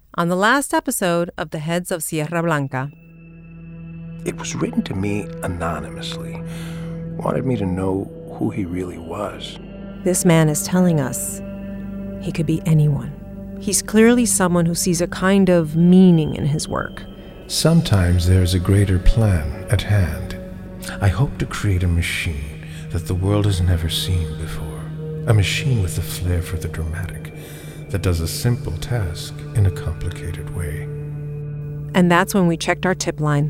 on the last episode of The Heads of Sierra Blanca. It was written to me anonymously. Wanted me to know who he really was. This man is telling us he could be anyone. He's clearly someone who sees a kind of meaning in his work. Sometimes there's a greater plan at hand. I hope to create a machine that the world has never seen before. A machine with a flair for the dramatic that does a simple task in a complicated way. And that's when we checked our tip line.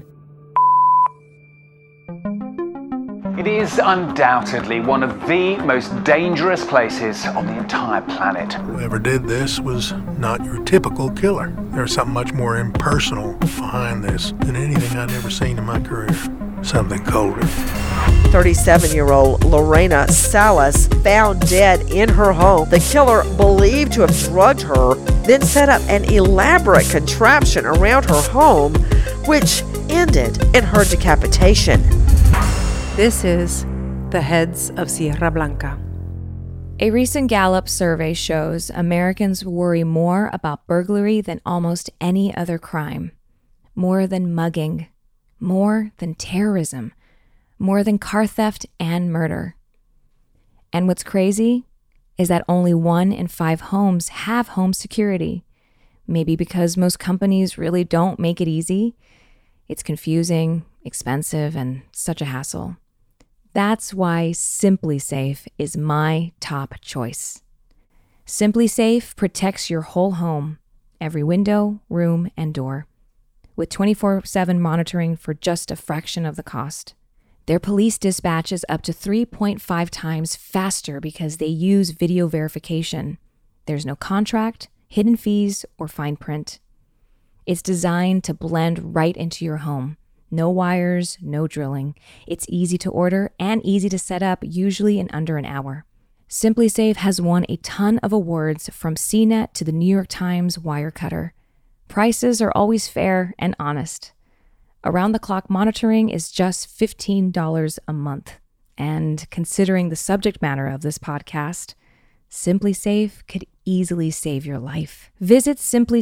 It is undoubtedly one of the most dangerous places on the entire planet. Whoever did this was not your typical killer. There's something much more impersonal behind this than anything I'd ever seen in my career. Something colder. 37-year-old Lorena Salas found dead in her home. The killer, believed to have drugged her, then set up an elaborate contraption around her home, which ended in her decapitation. This is The Heads of Sierra Blanca. A recent Gallup survey shows Americans worry more about burglary than almost any other crime. More than mugging. More than terrorism. More than car theft and murder. And what's crazy is that only 1 in 5 homes have home security. Maybe because most companies really don't make it easy. It's confusing, expensive, and such a hassle. That's why SimpliSafe is my top choice. SimpliSafe protects your whole home, every window, room, and door, with 24/7 monitoring for just a fraction of the cost. Their police dispatch is up to 3.5 times faster because they use video verification. There's no contract, hidden fees, or fine print. It's designed to blend right into your home. No wires, no drilling. It's easy to order and easy to set up, usually in under an hour. SimpliSafe has won a ton of awards from CNET to the New York Times Wirecutter. Prices are always fair and honest. Around-the-clock monitoring is just $15 a month. And considering the subject matter of this podcast, SimpliSafe could easily save your life. Visit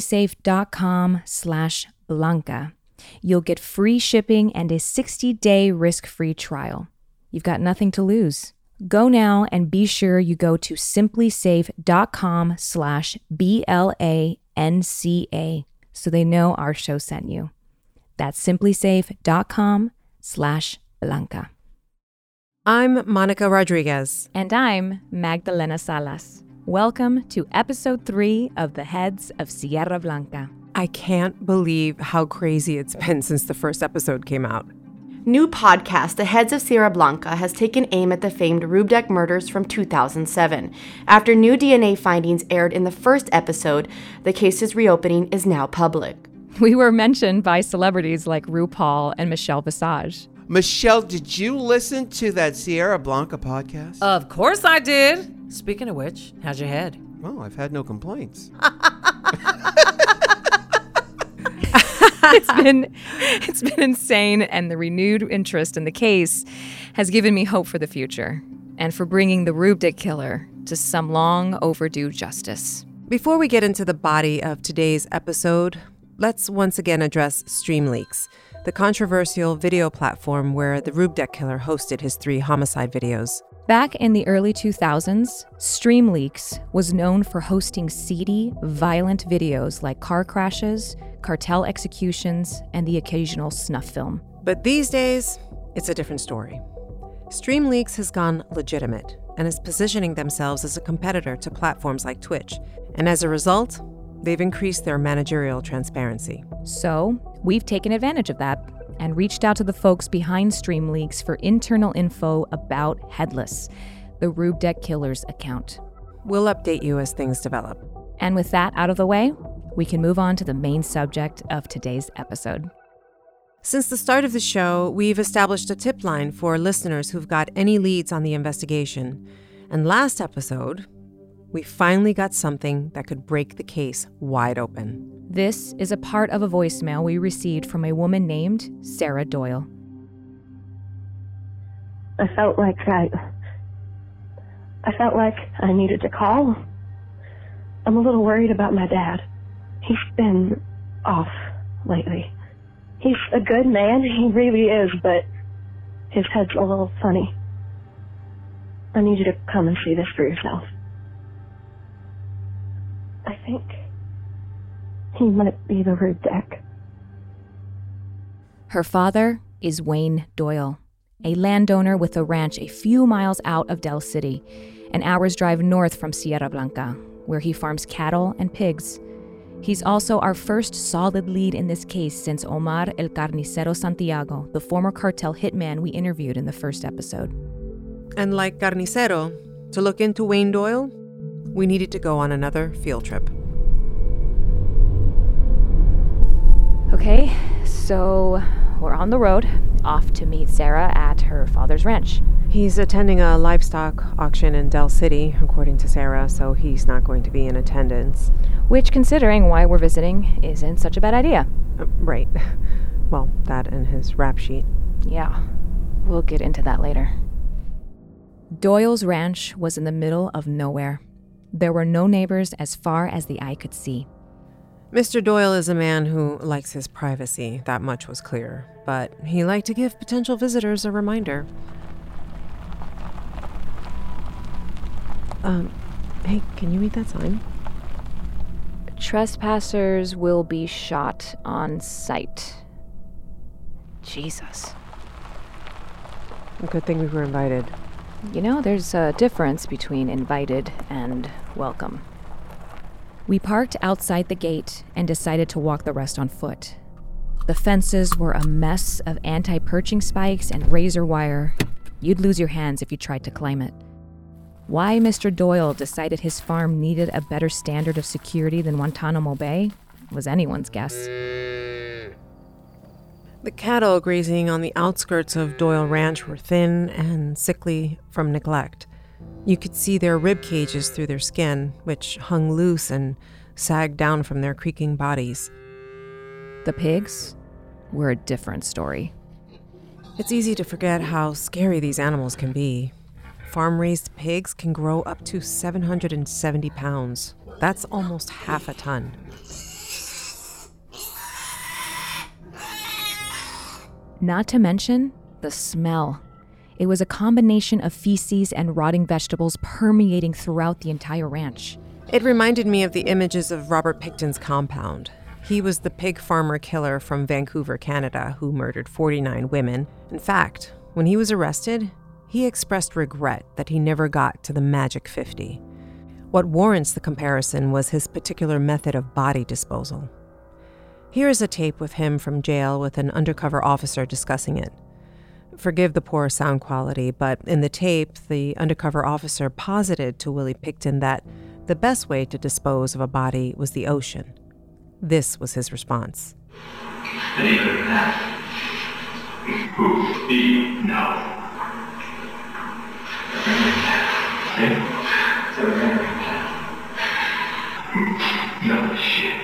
simplisafe.com/Blanca. You'll get free shipping and a 60-day risk-free trial. You've got nothing to lose. Go now and be sure you go to simplisafe.com/BLANCA so they know our show sent you. That's simplisafe.com/Blanca. I'm Monica Rodriguez. And I'm Magdalena Salas. Welcome to episode 3 of The Heads of Sierra Blanca. I can't believe how crazy it's been since the first episode came out. New podcast, The Heads of Sierra Blanca, has taken aim at the famed Rubdek murders from 2007. After new DNA findings aired in the first episode, the case's reopening is now public. We were mentioned by celebrities like RuPaul and Michelle Visage. Michelle, did you listen to that Sierra Blanca podcast? Of course I did. Speaking of which, how's your head? Well, I've had no complaints. It's been insane, and the renewed interest in the case has given me hope for the future and for bringing the Rubdek killer to some long overdue justice. Before we get into the body of today's episode, let's once again address StreamLeaks, the controversial video platform where the Rubdek killer hosted his 3 homicide videos. Back in the early 2000s, StreamLeaks was known for hosting seedy, violent videos like car crashes, cartel executions, and the occasional snuff film. But these days, it's a different story. StreamLeaks has gone legitimate and is positioning themselves as a competitor to platforms like Twitch. And as a result, they've increased their managerial transparency. So, we've taken advantage of that and reached out to the folks behind StreamLeaks for internal info about Headless, the Rubdek killer's account. We'll update you as things develop. And with that out of the way, we can move on to the main subject of today's episode. Since the start of the show, we've established a tip line for listeners who've got any leads on the investigation. And last episode, we finally got something that could break the case wide open. This is a part of a voicemail we received from a woman named Sarah Doyle. I felt like I needed to call. I'm a little worried about my dad. He's been off lately. He's a good man, he really is, but his head's a little funny. I need you to come and see this for yourself. I think he might be the Rubedeck. Her father is Wayne Doyle, a landowner with a ranch a few miles out of Del City, an hour's drive north from Sierra Blanca, where he farms cattle and pigs. He's also our first solid lead in this case since Omar El Carnicero Santiago, the former cartel hitman we interviewed in the first episode. And like Carnicero, to look into Wayne Doyle, we needed to go on another field trip. Okay, so we're on the road, off to meet Sarah at her father's ranch. He's attending a livestock auction in Del City, according to Sarah, so he's not going to be in attendance. Which, considering why we're visiting, isn't such a bad idea. Right. Well, that and his rap sheet. Yeah, we'll get into that later. Doyle's ranch was in the middle of nowhere. There were no neighbors as far as the eye could see. Mr. Doyle is a man who likes his privacy, that much was clear, but he liked to give potential visitors a reminder. Hey, can you read that sign? Trespassers will be shot on sight. Jesus. Good thing we were invited. You know, there's a difference between invited and welcome. We parked outside the gate and decided to walk the rest on foot. The fences were a mess of anti-perching spikes and razor wire. You'd lose your hands if you tried to climb it. Why Mr. Doyle decided his farm needed a better standard of security than Guantanamo Bay was anyone's guess. The cattle grazing on the outskirts of Doyle Ranch were thin and sickly from neglect. You could see their rib cages through their skin, which hung loose and sagged down from their creaking bodies. The pigs were a different story. It's easy to forget how scary these animals can be. Farm-raised pigs can grow up to 770 pounds. That's almost half a ton. Not to mention the smell. It was a combination of feces and rotting vegetables permeating throughout the entire ranch. It reminded me of the images of Robert Pickton's compound. He was the pig farmer killer from Vancouver, Canada, who murdered 49 women. In fact, when he was arrested, he expressed regret that he never got to the magic 50. What warrants the comparison was his particular method of body disposal. Here is a tape with him from jail with an undercover officer discussing it. Forgive the poor sound quality, but in the tape, the undercover officer posited to Willie Pickton that the best way to dispose of a body was the ocean. This was his response. Any other than that? Who do you know? No shit.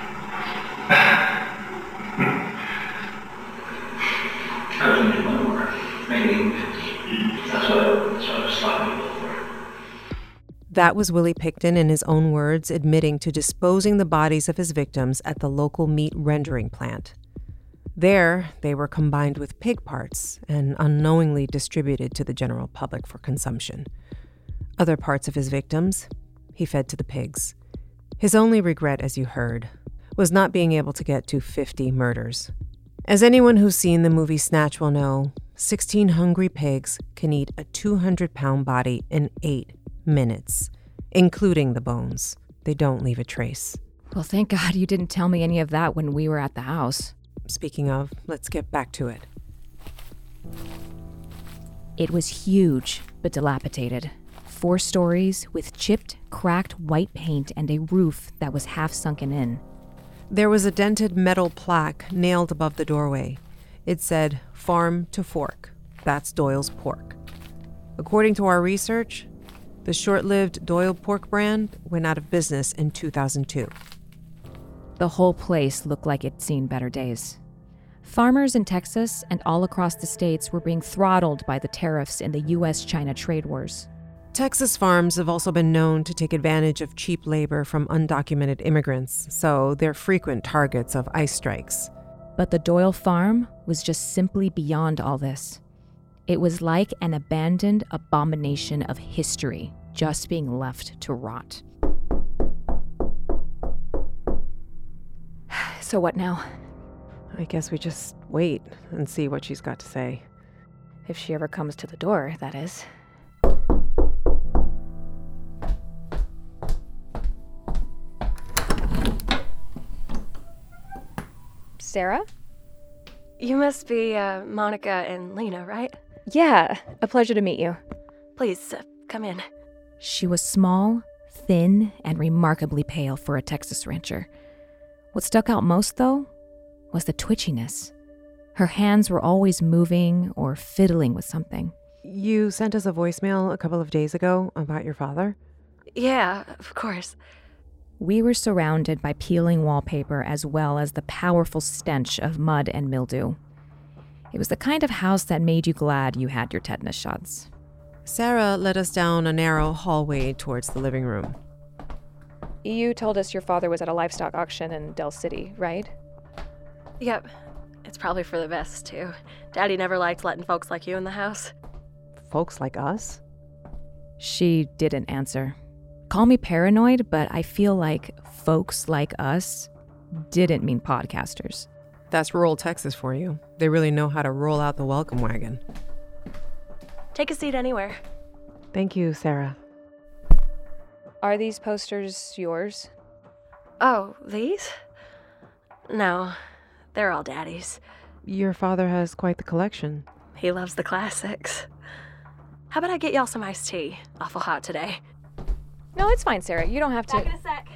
I was in my work, making that's what I was stopping for. That was Willie Pickton, in his own words, admitting to disposing the bodies of his victims at the local meat rendering plant. There, they were combined with pig parts and unknowingly distributed to the general public for consumption. Other parts of his victims, he fed to the pigs. His only regret, as you heard, was not being able to get to 50 murders. As anyone who's seen the movie Snatch will know, 16 hungry pigs can eat a 200-pound body in 8 minutes, including the bones. They don't leave a trace. Well, thank God you didn't tell me any of that when we were at the house. Speaking of, let's get back to it. It was huge, but dilapidated. 4 stories with chipped, cracked white paint and a roof that was half sunken in. There was a dented metal plaque nailed above the doorway. It said, "Farm to Fork." That's Doyle's pork. According to our research, the short-lived Doyle pork brand went out of business in 2002. The whole place looked like it'd seen better days. Farmers in Texas and all across the states were being throttled by the tariffs in the U.S.-China trade wars. Texas farms have also been known to take advantage of cheap labor from undocumented immigrants, so they're frequent targets of ICE strikes. But the Doyle farm was just simply beyond all this. It was like an abandoned abomination of history, just being left to rot. So what now? I guess we just wait and see what she's got to say. If she ever comes to the door, that is. Sarah? You must be Monica and Lena, right? Yeah, a pleasure to meet you. Please, come in. She was small, thin, and remarkably pale for a Texas rancher. What stuck out most, though, was the twitchiness. Her hands were always moving or fiddling with something. You sent us a voicemail a couple of days ago about your father? Yeah, of course. We were surrounded by peeling wallpaper as well as the powerful stench of mud and mildew. It was the kind of house that made you glad you had your tetanus shots. Sarah led us down a narrow hallway towards the living room. You told us your father was at a livestock auction in Del City, right? Yep. It's probably for the best, too. Daddy never liked letting folks like you in the house. Folks like us? She didn't answer. Call me paranoid, but I feel like folks like us didn't mean podcasters. That's rural Texas for you. They really know how to roll out the welcome wagon. Take a seat anywhere. Thank you, Sarah. Are these posters yours? Oh, these? No, they're all Daddy's. Your father has quite the collection. He loves the classics. How about I get y'all some iced tea? Awful hot today. No, it's fine, Sarah. You don't have to. Back in a sec.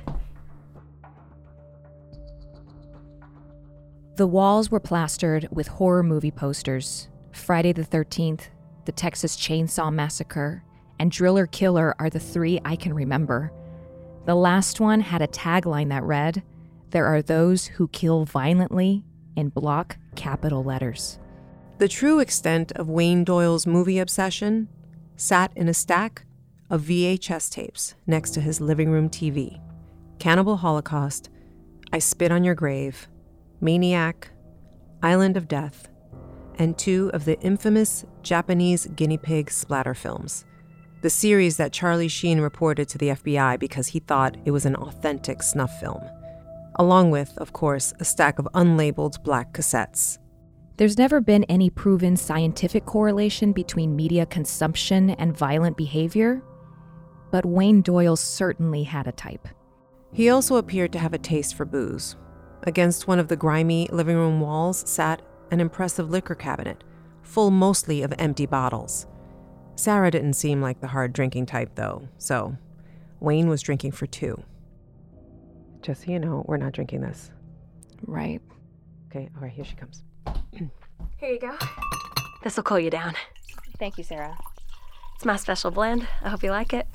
The walls were plastered with horror movie posters. Friday the 13th, the Texas Chainsaw Massacre, and Driller Killer are the three I can remember. The last one had a tagline that read, "There are those who kill violently," in block capital letters. The true extent of Wayne Doyle's movie obsession sat in a stack of VHS tapes next to his living room TV. Cannibal Holocaust, I Spit on Your Grave, Maniac, Island of Death, and 2 of the infamous Japanese guinea pig splatter films, the series that Charlie Sheen reported to the FBI because he thought it was an authentic snuff film, along with, of course, a stack of unlabeled black cassettes. There's never been any proven scientific correlation between media consumption and violent behavior, but Wayne Doyle certainly had a type. He also appeared to have a taste for booze. Against one of the grimy living room walls sat an impressive liquor cabinet, full mostly of empty bottles. Sarah didn't seem like the hard drinking type, though, so Wayne was drinking for 2. Just so you know, we're not drinking this. Right. Okay, all right, here she comes. Here you go. This'll cool you down. Thank you, Sarah. It's my special blend. I hope you like it.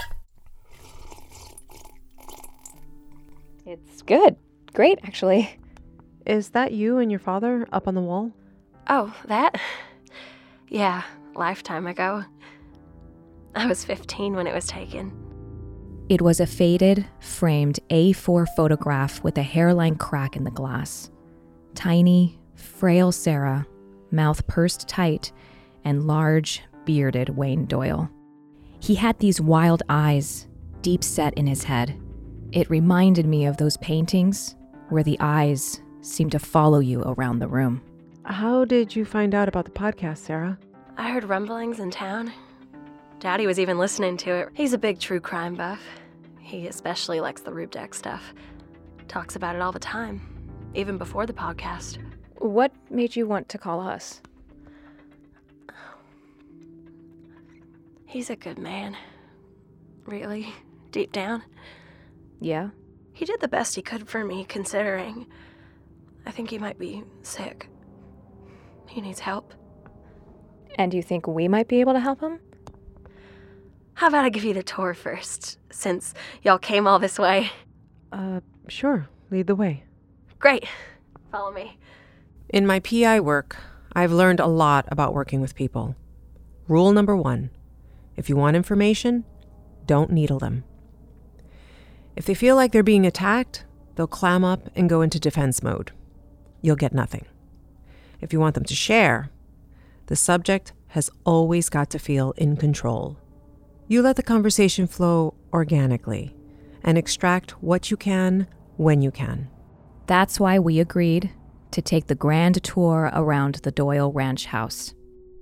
It's good. Great, actually. Is that you and your father up on the wall? Oh, that? Yeah, lifetime ago. I was 15 when it was taken. It was a faded, framed A4 photograph with a hairline crack in the glass. Tiny, frail Sarah, mouth pursed tight, and large, bearded Wayne Doyle. He had these wild eyes, deep set in his head. It reminded me of those paintings where the eyes seem to follow you around the room. How did you find out about the podcast, Sarah? I heard rumblings in town. Daddy was even listening to it. He's a big true crime buff. He especially likes the Rube Deck stuff. Talks about it all the time, even before the podcast. What made you want to call us? He's a good man. Really, deep down. Yeah? He did the best he could for me, considering I think he might be sick. He needs help. And you think we might be able to help him? How about I give you the tour first, since y'all came all this way? Sure. Lead the way. Great. Follow me. In my PI work, I've learned a lot about working with people. Rule number 1, If you want information, don't needle them. If they feel like they're being attacked, they'll clam up and go into defense mode. You'll get nothing. If you want them to share, the subject has always got to feel in control. You let the conversation flow organically and extract what you can when you can. That's why we agreed to take the grand tour around the Doyle Ranch house.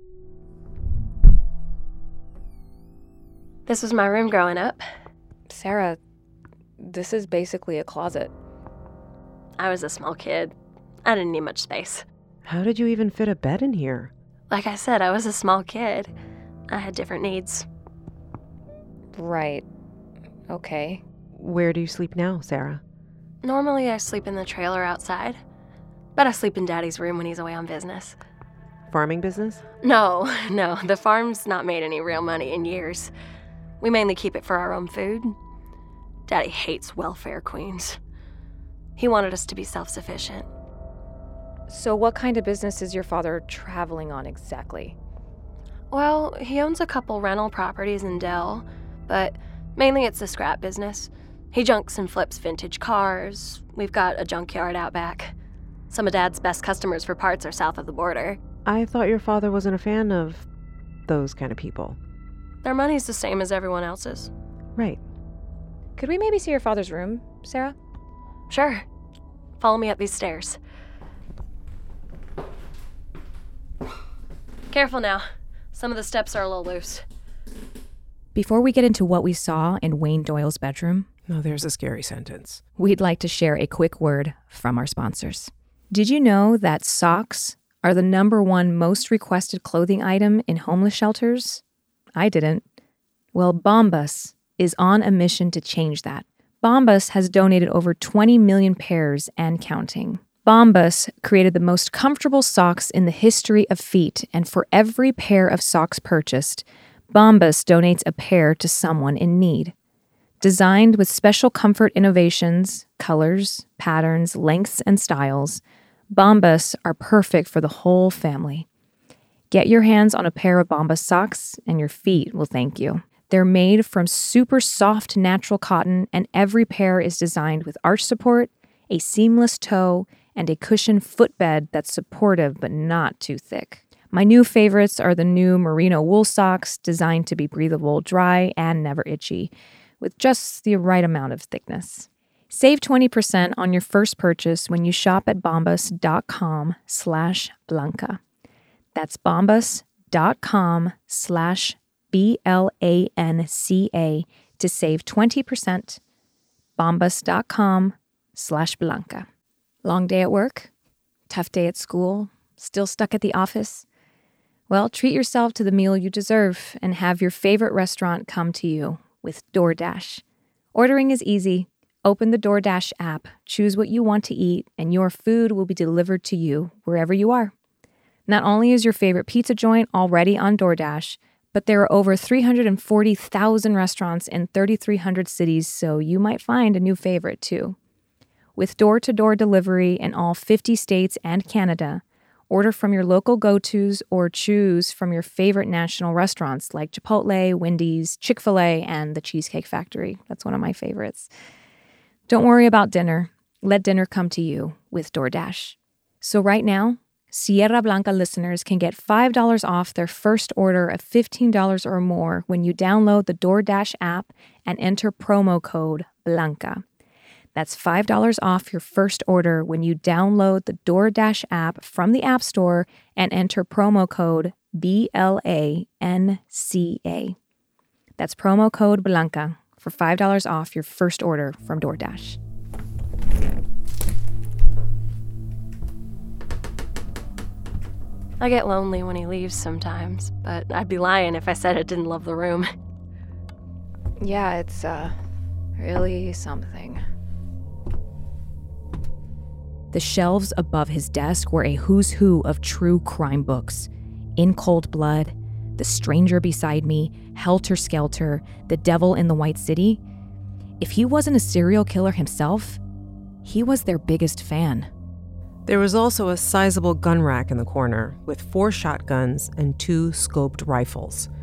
This was my room growing up. Sarah, this is basically a closet. I was a small kid. I didn't need much space. How did you even fit a bed in here? Like I said, I was a small kid. I had different needs. Right. Okay. Where do you sleep now, Sarah? Normally I sleep in the trailer outside, but I sleep in Daddy's room when he's away on business. Farming business? No. The farm's not made any real money in years. We mainly keep it for our own food. Daddy hates welfare queens. He wanted us to be self-sufficient. So what kind of business is your father traveling on exactly? Well, he owns a couple rental properties in Dell, but mainly it's a scrap business. He junks and flips vintage cars. We've got a junkyard out back. Some of Dad's best customers for parts are south of the border. I thought your father wasn't a fan of those kind of people. Their money's the same as everyone else's. Right. Could we maybe see your father's room, Sarah? Sure. Follow me up these stairs. Careful now. Some of the steps are a little loose. Before we get into what we saw in Wayne Doyle's bedroom, Oh, there's a scary sentence. We'd like to share a quick word from our sponsors. Did you know that socks are the #1 most requested clothing item in homeless shelters? I didn't. Well, Bombas is on a mission to change that. Bombas has donated over 20 million pairs and counting. Bombas created the most comfortable socks in the history of feet, and for every pair of socks purchased, Bombas donates a pair to someone in need. Designed with special comfort innovations, colors, patterns, lengths, and styles, Bombas are perfect for the whole family. Get your hands on a pair of Bombas socks, and your feet will thank you. They're made from super soft natural cotton, and every pair is designed with arch support, a seamless toe, and a cushioned footbed that's supportive but not too thick. My new favorites are the new merino wool socks, designed to be breathable, dry, and never itchy, with just the right amount of thickness. Save 20% on your first purchase when you shop at bombas.com/Blanca. That's bombas.com/BLANCA to save 20%. Bombas.com/Blanca. Long day at work? Tough day at school? Still stuck at the office? Well, treat yourself to the meal you deserve and have your favorite restaurant come to you with DoorDash. Ordering is easy. Open the DoorDash app, choose what you want to eat, and your food will be delivered to you wherever you are. Not only is your favorite pizza joint already on DoorDash, but there are over 340,000 restaurants in 3,300 cities, so you might find a new favorite too. With door-to-door delivery in all 50 states and Canada, order from your local go-tos or choose from your favorite national restaurants like Chipotle, Wendy's, Chick-fil-A, and the Cheesecake Factory. That's one of my favorites. Don't worry about dinner. Let dinner come to you with DoorDash. So right now, Sierra Blanca listeners can get $5 off their first order of $15 or more when you download the DoorDash app and enter promo code BLANCA. That's $5 off your first order when you download the DoorDash app from the App Store and enter promo code BLANCA. That's promo code BLANCA for $5 off your first order from DoorDash. I get lonely when he leaves sometimes, but I'd be lying if I said I didn't love the room. Yeah, it's really something. The shelves above his desk were a who's who of true crime books. In Cold Blood, The Stranger Beside Me, Helter Skelter, The Devil in the White City. If he wasn't a serial killer himself, he was their biggest fan. There was also a sizable gun rack in the corner with 4 shotguns and 2 scoped rifles.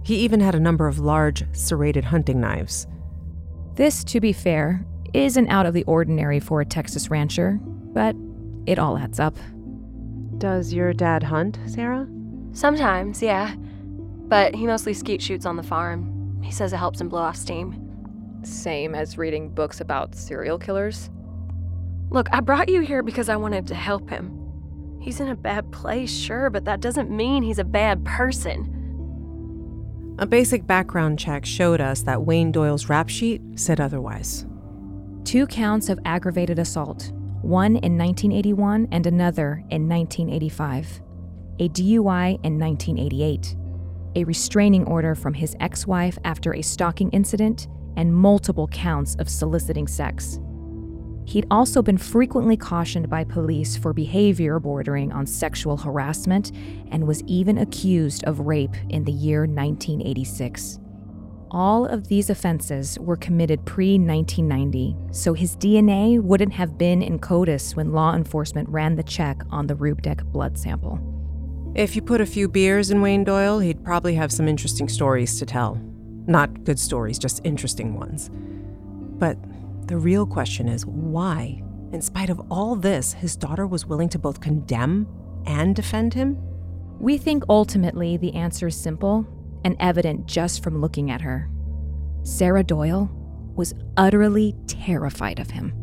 He even had a number of large, serrated hunting knives. This, to be fair, isn't out of the ordinary for a Texas rancher, but it all adds up. Does your dad hunt, Sarah? Sometimes, yeah. But he mostly skeet shoots on the farm. He says it helps him blow off steam. Same as reading books about serial killers? Look, I brought you here because I wanted to help him. He's in a bad place, sure, but that doesn't mean he's a bad person. A basic background check showed us that Wayne Doyle's rap sheet said otherwise. 2 counts of aggravated assault, one in 1981 and another in 1985. A DUI in 1988. A restraining order from his ex-wife after a stalking incident, and multiple counts of soliciting sex. He'd also been frequently cautioned by police for behavior bordering on sexual harassment and was even accused of rape in the year 1986. All of these offenses were committed pre-1990, so his DNA wouldn't have been in CODIS when law enforcement ran the check on the Rubdek blood sample. If you put a few beers in Wayne Doyle, he'd probably have some interesting stories to tell. Not good stories, just interesting ones. But the real question is why, in spite of all this, his daughter was willing to both condemn and defend him? We think ultimately the answer is simple and evident just from looking at her. Sarah Doyle was utterly terrified of him.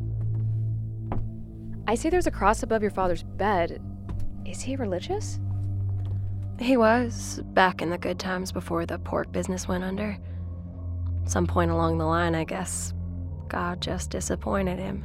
I see there's a cross above your father's bed. Is he religious? He was, back in the good times before the pork business went under. Some point along the line, I guess, God just disappointed him.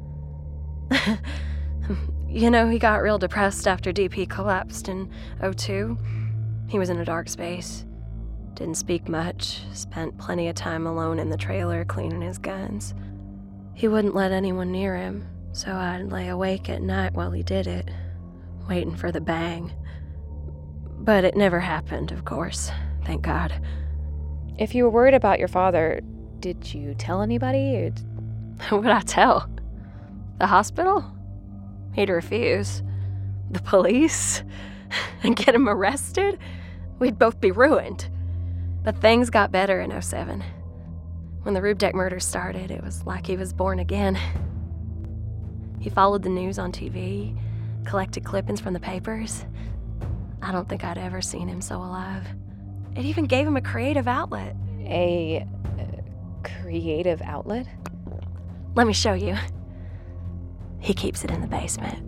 You know, he got real depressed after DP collapsed in 2002. He was in a dark space. Didn't speak much, spent plenty of time alone in the trailer cleaning his guns. He wouldn't let anyone near him, so I'd lay awake at night while he did it, waiting for the bang. But it never happened, of course, thank God. If you were worried about your father, did you tell anybody? What'd I tell? The hospital? He'd refuse. The police? And get him arrested? We'd both be ruined. But things got better in 2007. When the Rubdek murders started, it was like he was born again. He followed the news on TV, collected clippings from the papers. I don't think I'd ever seen him so alive. It even gave him a creative outlet. A creative outlet? Let me show you. He keeps it in the basement.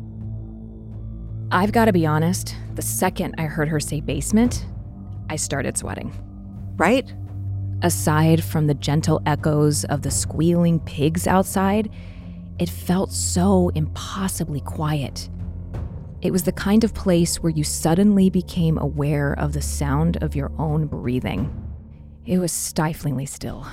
I've got to be honest, the second I heard her say basement, I started sweating. Right? Aside from the gentle echoes of the squealing pigs outside, it felt so impossibly quiet. It was the kind of place where you suddenly became aware of the sound of your own breathing. It was stiflingly still.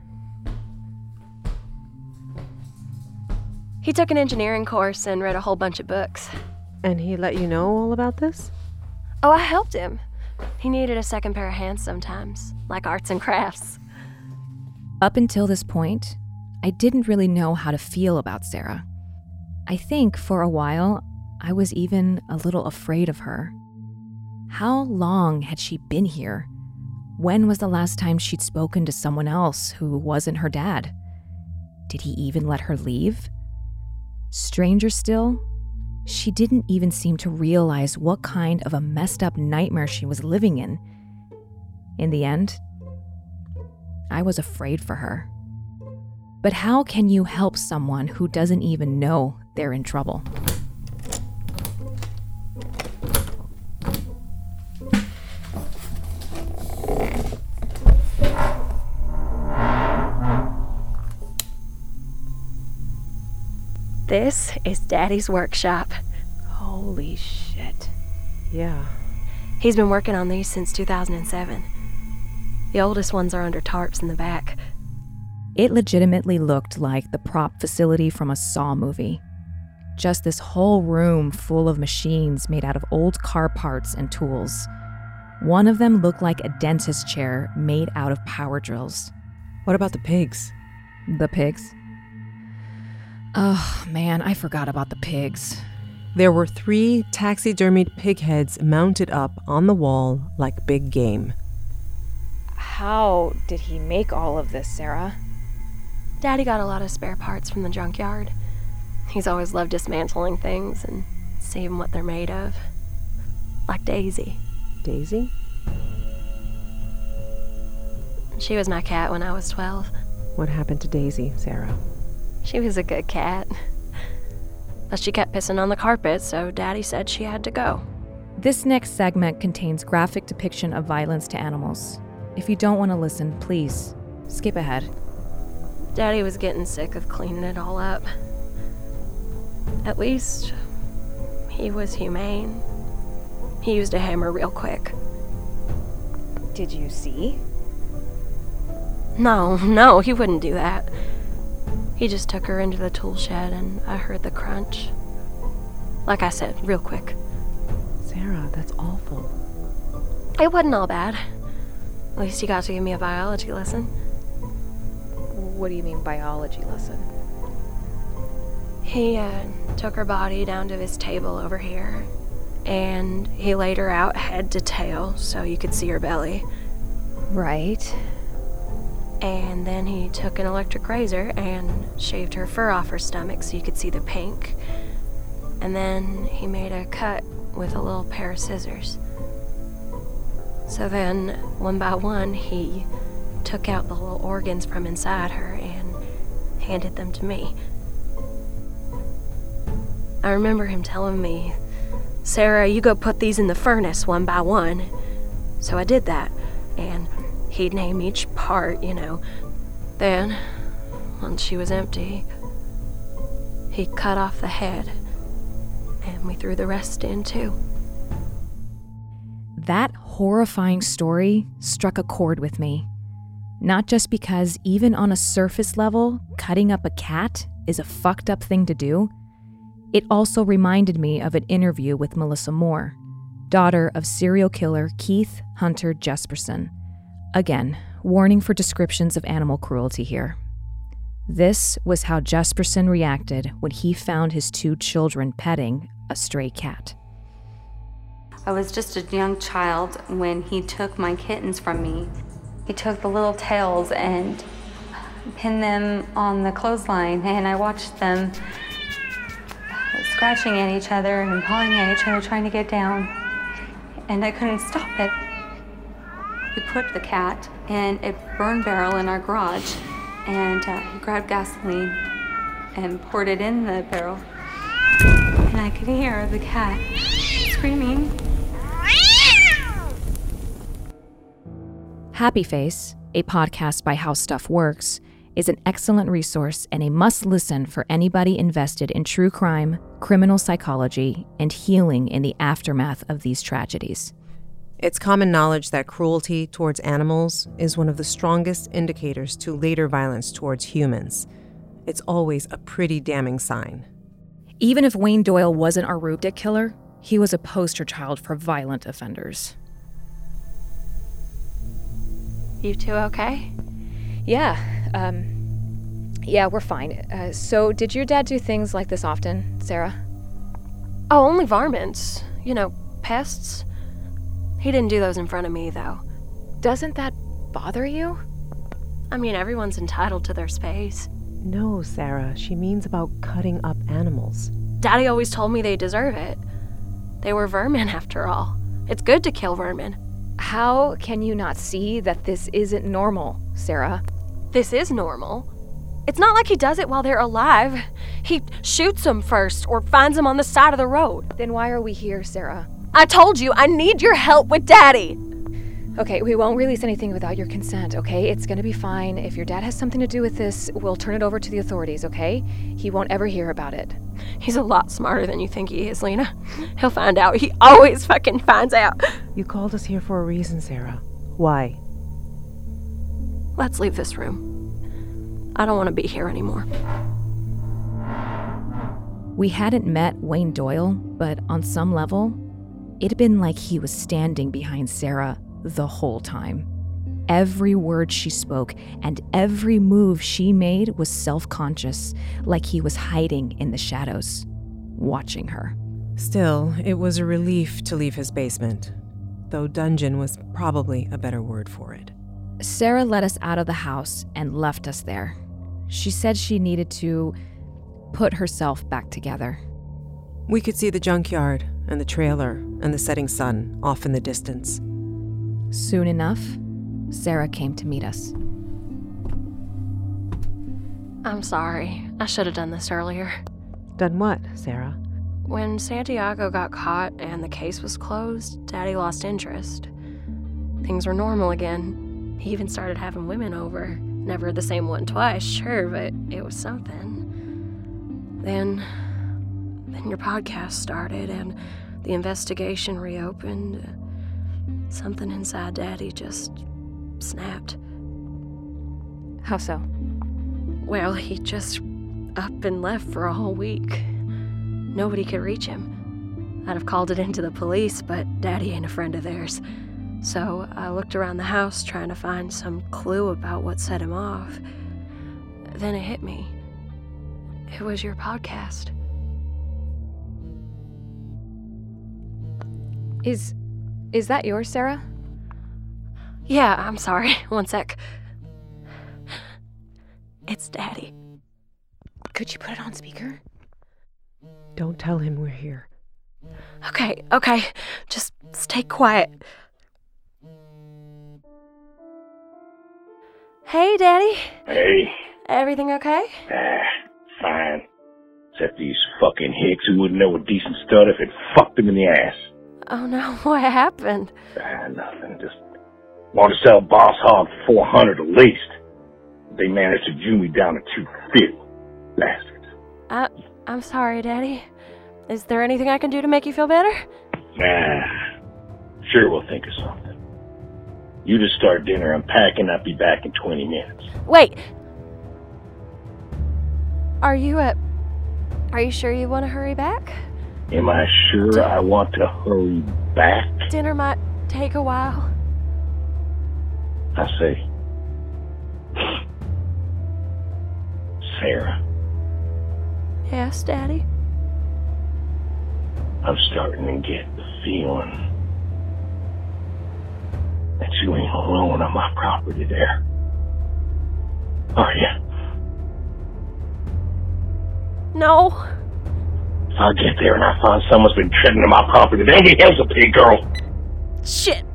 He took an engineering course and read a whole bunch of books. And he let you know all about this? Oh, I helped him. He needed a second pair of hands sometimes, like arts and crafts. Up until this point, I didn't really know how to feel about Sarah. I think for a while, I was even a little afraid of her. How long had she been here? When was the last time she'd spoken to someone else who wasn't her dad? Did he even let her leave? Stranger still, she didn't even seem to realize what kind of a messed up nightmare she was living in. In the end, I was afraid for her. But how can you help someone who doesn't even know they're in trouble? This is Daddy's workshop. Holy shit. Yeah. He's been working on these since 2007. The oldest ones are under tarps in the back. It legitimately looked like the prop facility from a Saw movie. Just this whole room full of machines made out of old car parts and tools. One of them looked like a dentist chair made out of power drills. What about the pigs? The pigs? Oh, man, I forgot about the pigs. There were 3 taxidermied pig heads mounted up on the wall like big game. How did he make all of this, Sarah? Daddy got a lot of spare parts from the junkyard. He's always loved dismantling things and seeing what they're made of. Like Daisy. Daisy? She was my cat when I was 12. What happened to Daisy, Sarah? She was a good cat. But she kept pissing on the carpet, so Daddy said she had to go. This next segment contains graphic depiction of violence to animals. If you don't want to listen, please skip ahead. Daddy was getting sick of cleaning it all up. At least, he was humane. He used a hammer real quick. Did you see? No, he wouldn't do that. He just took her into the tool shed and I heard the crunch. Like I said, real quick. Sarah, that's awful. It wasn't all bad. At least he got to give me a biology lesson. What do you mean, biology lesson? He took her body down to his table over here, and he laid her out head to tail so you could see her belly. Right. And then he took an electric razor and shaved her fur off her stomach so you could see the pink. And then he made a cut with a little pair of scissors. So then, one by one, he took out the little organs from inside her and handed them to me. I remember him telling me, "Sarah, you go put these in the furnace one by one." So I did that, and he'd name each part, you know. Then, once she was empty, he cut off the head, and we threw the rest in too. That horrifying story struck a chord with me. Not just because even on a surface level, cutting up a cat is a fucked up thing to do. It also reminded me of an interview with Melissa Moore, daughter of serial killer Keith Hunter Jesperson. Again, warning for descriptions of animal cruelty here. This was how Jesperson reacted when he found his 2 children petting a stray cat. I was just a young child when he took my kittens from me. He took the little tails and pinned them on the clothesline, and I watched them scratching at each other and pawing at each other, trying to get down, and I couldn't stop it. We put the cat in a burn barrel in our garage, and he grabbed gasoline and poured it in the barrel, and I could hear the cat screaming. Happy Face, a podcast by How Stuff Works, is an excellent resource and a must-listen for anybody invested in true crime, criminal psychology, and healing in the aftermath of these tragedies. It's common knowledge that cruelty towards animals is one of the strongest indicators to later violence towards humans. It's always a pretty damning sign. Even if Wayne Doyle wasn't our Rube Dick killer, he was a poster child for violent offenders. You two okay? Yeah, we're fine. So did your dad do things like this often, Sarah? Oh, only varmints. You know, pests. He didn't do those in front of me, though. Doesn't that bother you? I mean, everyone's entitled to their space. No, Sarah, she means about cutting up animals. Daddy always told me they deserve it. They were vermin, after all. It's good to kill vermin. How can you not see that this isn't normal, Sarah? This is normal. It's not like he does it while they're alive. He shoots them first or finds them on the side of the road. Then why are we here, Sarah? I told you, I need your help with Daddy. Okay, we won't release anything without your consent, okay? It's gonna be fine. If your dad has something to do with this, we'll turn it over to the authorities, okay? He won't ever hear about it. He's a lot smarter than you think he is, Lena. He'll find out. He always fucking finds out. You called us here for a reason, Sarah. Why? Let's leave this room. I don't want to be here anymore. We hadn't met Wayne Doyle, but on some level, it'd been like he was standing behind Sarah the whole time. Every word she spoke and every move she made was self-conscious, like he was hiding in the shadows, watching her. Still, it was a relief to leave his basement, though dungeon was probably a better word for it. Sarah let us out of the house and left us there. She said she needed to put herself back together. We could see the junkyard and the trailer and the setting sun off in the distance. Soon enough, Sarah came to meet us. I'm sorry. I should have done this earlier. Done what, Sarah? When Santiago got caught and the case was closed, Daddy lost interest. Things were normal again. He even started having women over. Never the same one twice, sure, but it was something. Then your podcast started and the investigation reopened. Something inside Daddy just snapped. How so? Well, he just up and left for a whole week. Nobody could reach him. I'd have called it into the police, but Daddy ain't a friend of theirs. So I looked around the house trying to find some clue about what set him off. Then it hit me. It was your podcast. Is that yours, Sarah? Yeah, I'm sorry. One sec. It's Daddy. Could you put it on speaker? Don't tell him we're here. Okay. Just stay quiet. Hey, Daddy. Hey. Everything okay? Fine. Except these fucking hicks who wouldn't know a decent stud if it fucked them in the ass. Oh no, what happened? Nothing. Just want to sell Boss Hog for $400 at least. They managed to Jew me down to $250. Bastards. I'm sorry, Daddy. Is there anything I can do to make you feel better? Sure, we'll think of something. You just start dinner. I'm packing. I'll be back in 20 minutes. Wait! Are you sure you want to hurry back? Am I sure I want to hurry back? Dinner might take a while. I see. Sarah. Yes, Daddy? I'm starting to get the feeling that you ain't alone on my property there. Are you? No. If I get there and I find someone's been treading on my property, they'll be hell's a pig, girl. Shit.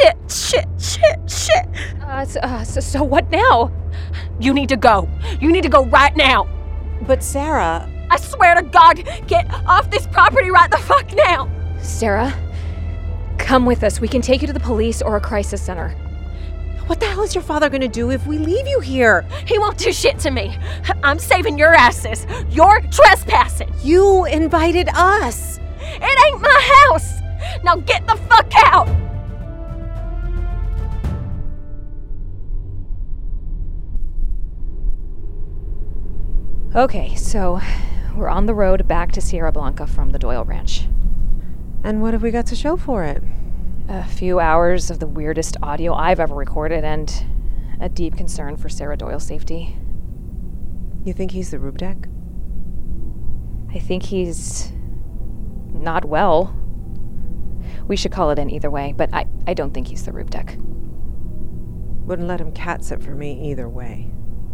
So what now? You need to go. You need to go right now. But Sarah... I swear to God, get off this property right the fuck now. Sarah, come with us. We can take you to the police or a crisis center. What the hell is your father gonna do if we leave you here? He won't do shit to me. I'm saving your asses. You're trespassing. You invited us. It ain't my house. Now get the fuck out. Okay, so we're on the road back to Sierra Blanca from the Doyle Ranch. And what have we got to show for it? A few hours of the weirdest audio I've ever recorded and a deep concern for Sarah Doyle's safety. You think he's the Rubdek? I think he's not well. We should call it in either way, but I don't think he's the Rubdek. Wouldn't let him cat sit for me either way.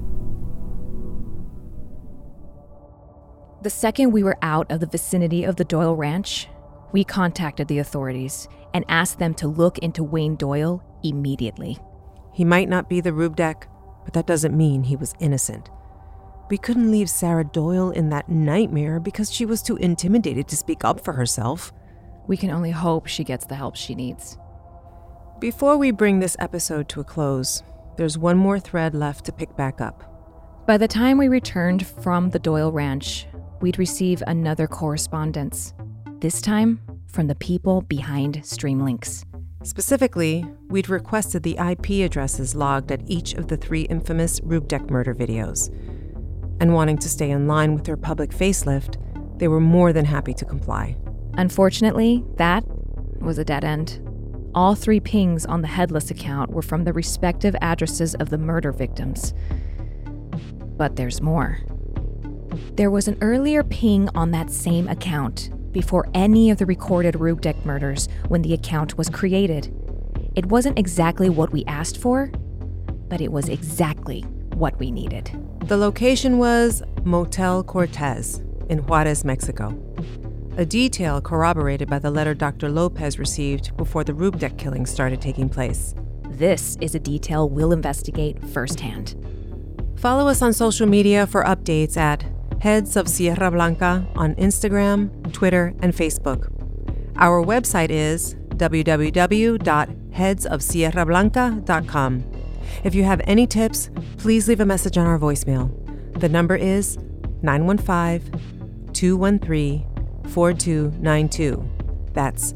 The second we were out of the vicinity of the Doyle Ranch, we contacted the authorities and asked them to look into Wayne Doyle immediately. He might not be the Rubdek, but that doesn't mean he was innocent. We couldn't leave Sarah Doyle in that nightmare because she was too intimidated to speak up for herself. We can only hope she gets the help she needs. Before we bring this episode to a close, there's one more thread left to pick back up. By the time we returned from the Doyle Ranch, we'd receive another correspondence, this time from the people behind Streamlinks. Specifically, we'd requested the IP addresses logged at each of the 3 infamous Rubdek murder videos. And wanting to stay in line with their public facelift, they were more than happy to comply. Unfortunately, that was a dead end. All 3 pings on the Headless account were from the respective addresses of the murder victims. But there's more. There was an earlier ping on that same account before any of the recorded Rubdek murders when the account was created. It wasn't exactly what we asked for, but it was exactly what we needed. The location was Motel Cortez in Juarez, Mexico. A detail corroborated by the letter Dr. Lopez received before the Rubdek killing started taking place. This is a detail we'll investigate firsthand. Follow us on social media for updates at Heads of Sierra Blanca on Instagram, Twitter, and Facebook. Our website is www.headsofsierrablanca.com. If you have any tips, please leave a message on our voicemail. The number is 915-213-4292. That's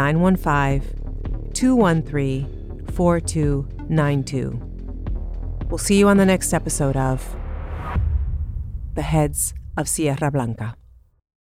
915-213-4292. We'll see you on the next episode of The Heads of Sierra Blanca.